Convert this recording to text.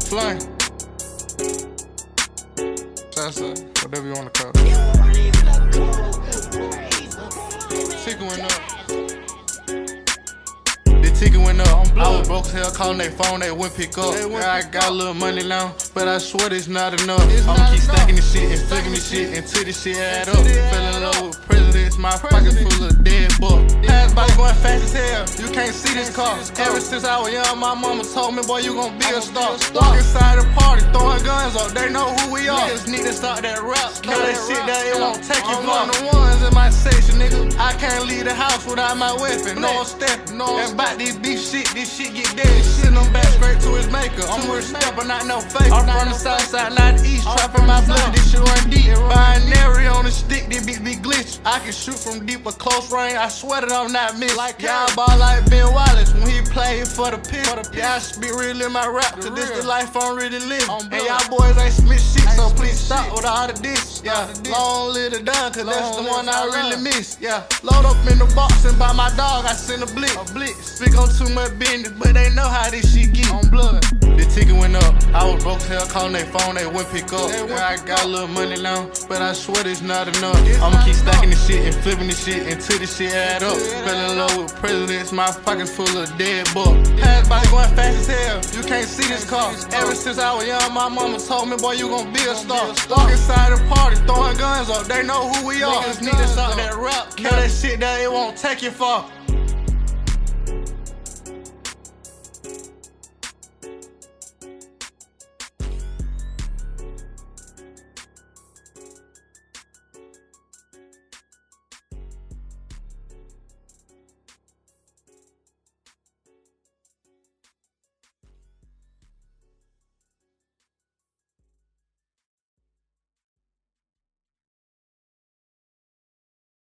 Flame. Salsa, whatever you wanna call it. Ticket went up. The ticket went up. I was broke as hell, calling they phone, they wouldn't pick up. Yeah, I got a little money now, but I swear it's not enough. I'ma keep stacking this shit and flicking this shit until this shit add up. Fell in love with presidents, my pocket full of dead buck. Pass by going fast as hell, you can't see this car. Ever since I was young, my mama told me, boy, you gon' be a star. Walk inside the party, throwing guns up, they know who we are. Niggas need to start that rap, know that shit that it won't take you far. I'm the ones in my section, nigga. I can't leave the house without my weapon. No, I'm stepping, and about this beef shit, this shit get dead. Shit, I'm back straight to his maker. I'm with a stepper, not no fake. I'm from the south side, not the east. Trapping my blood, this shit run deep. Binary on the stick, this bitch be glitch. I can shoot from deep or close range. I swear that I'm not missed. Like y'all ball like Ben Wallace when he played for the pit. Yeah, I spit real in my rap, cause this the life I'm really living. And y'all boys ain't spit shit, so please stop with all of this. Yeah, long live the done, cause that's the one I really miss. Yeah, load up in the box and buy my dog, I send a blitz. Speak on too much business, but they know how this shit get. On blood. The ticket went up. I was broke as hell, calling they phone, they wouldn't pick up. Yeah, I got a little money now, but I swear it's not enough. I'ma keep stacking this shit and flipping this shit until this shit add up. Fell in love with presidents, my pockets full of dead buck. Pass by going fast as hell, you can't see this car. Ever since I was young, my mama told me, boy, you gon' be a star. Walk inside the party, throwing guns up, they know who we are. Niggas need to start that rap, know that shit that it won't take you far.